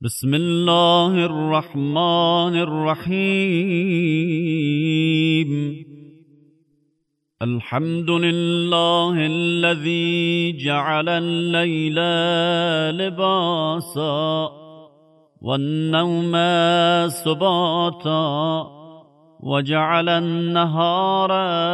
بسم الله الرحمن الرحيم. الحمد لله الذي جعل الليل لباسا والنوم سباتا وجعل النهار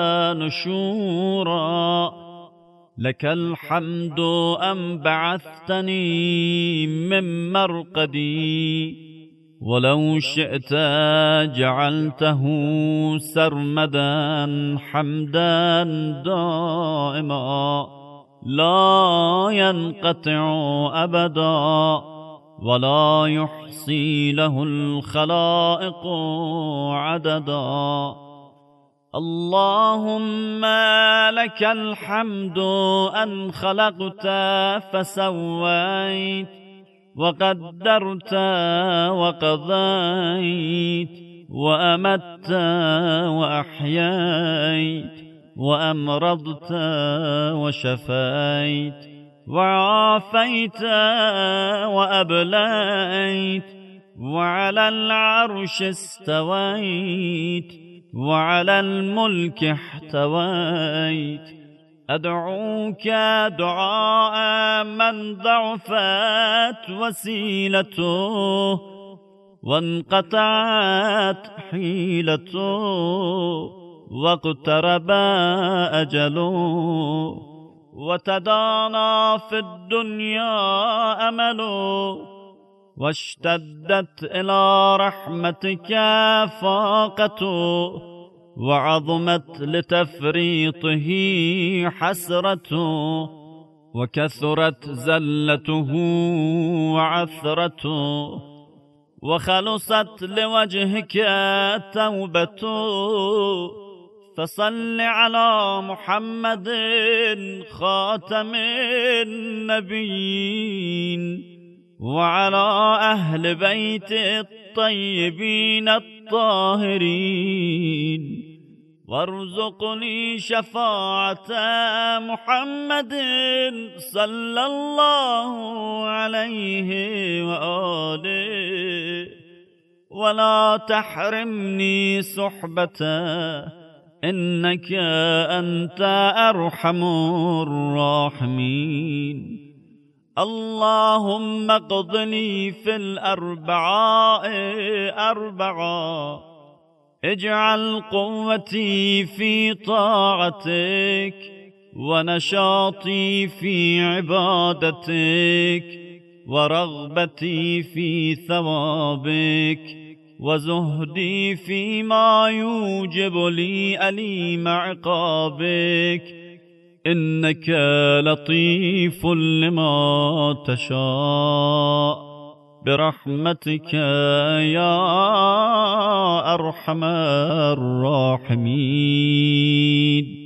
نشورا. لك الحمد أن بعثتني من مرقدي، ولو شئت جعلته سرمدا حمدا دائما لا ينقطع أبدا، ولا يحصي له الخلائق عددا. اللهم لك الحمد أن خلقت فسويت، وقدرت وقضيت، وأمت وأحييت، وأمرضت وشفيت، وعافيت وأبليت، وعلى العرش استويت، وعلى الملك احتويت. أدعوك دعاء من ضعفت وسيلته وانقطعت حيلته واقترب أجله، وتدانى في الدنيا أمله، واشتدت إلى رحمتك فاقته، وعظمت لتفريطه حسرته، وكثرت زلته وعثرته، وخلصت لوجهك توبته. فصل على محمد خاتم النبيين، وعلى أهل بيت الطيبين الطاهرين، وارزقني شفاعة محمد صلى الله عليه وآله، ولا تحرمني صحبته، إنك أنت أرحم الراحمين. اللهم اقضني في الأربعاء أربعا، اجعل قوتي في طاعتك، ونشاطي في عبادتك، ورغبتي في ثوابك، وزهدي فيما يوجب لي أليم عقابك، إنك لطيف لما تشاء، برحمتك يا أرحم الراحمين.